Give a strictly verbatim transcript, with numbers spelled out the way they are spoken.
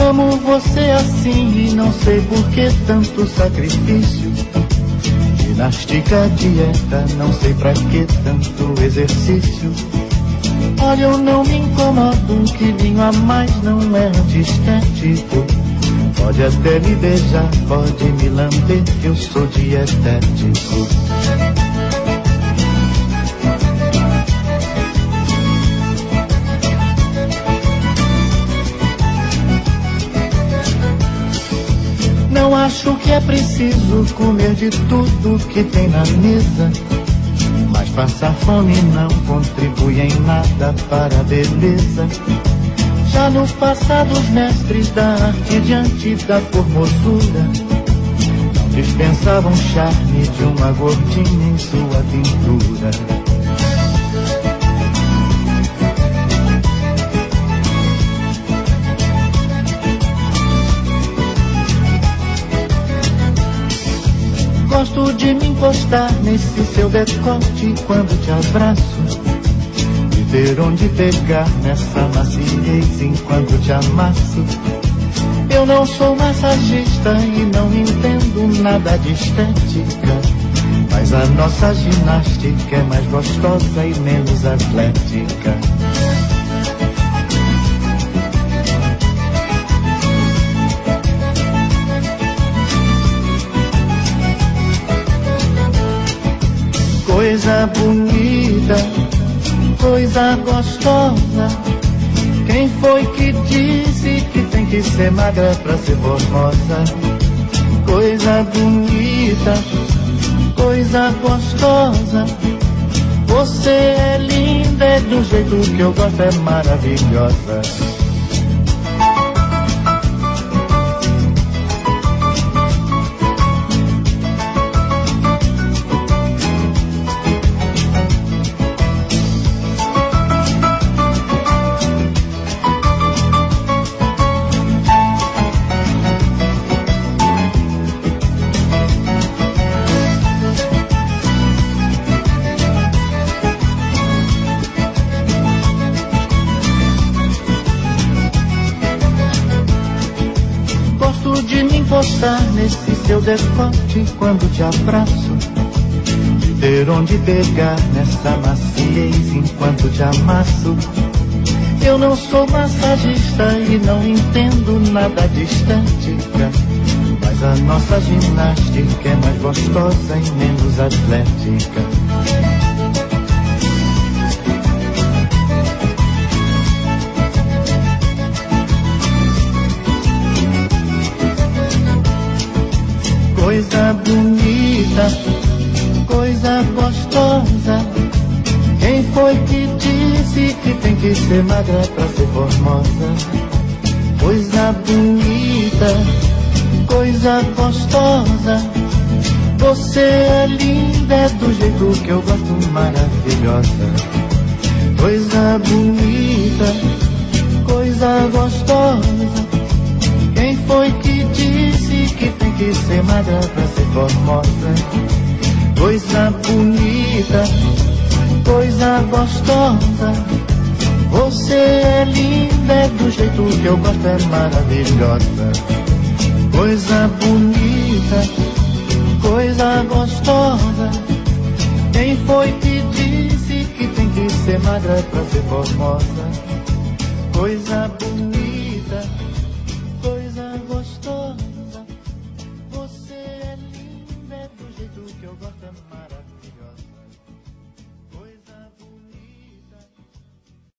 amo você assim e não sei por que tanto sacrifício. Ginástica, dieta, não sei pra que tanto exercício. Olha, eu não me incomodo, um quilinho a mais não é antiestético. Pode até me beijar, pode me lamber, que eu sou dietético. Não acho que é preciso comer de tudo que tem na mesa, mas passar fome não contribui em nada para a beleza. Já no passado os mestres da arte diante da formosura não dispensavam charme de uma gordinha em sua pintura. Gosto de me encostar nesse seu decote quando te abraço, e ver onde pegar nessa maciez enquanto te amasso. Eu não sou massagista e não entendo nada de estética, mas a nossa ginástica é mais gostosa e menos atlética. Coisa bonita, coisa gostosa. Quem foi que disse que tem que ser magra pra ser formosa? Coisa bonita, coisa gostosa. Você é linda, é do jeito que eu gosto, é maravilhosa. Encostar nesse seu decote quando te abraço, e ver onde pegar nessa maciez enquanto te amasso. Eu não sou massagista e não entendo nada de estética, mas a nossa ginástica é mais gostosa e menos atlética. Coisa bonita, coisa gostosa. Quem foi que disse que tem que ser magra pra ser formosa? Coisa bonita, coisa gostosa. Você é linda, é do jeito que eu gosto, maravilhosa. Coisa bonita, coisa gostosa. Quem foi que disse que tem que ser magra pra ser formosa? Coisa bonita, coisa gostosa. Você é linda, é do jeito que eu gosto, é maravilhosa. Coisa bonita, coisa gostosa. Quem foi que disse que tem que ser magra pra ser formosa? Coisa bonita.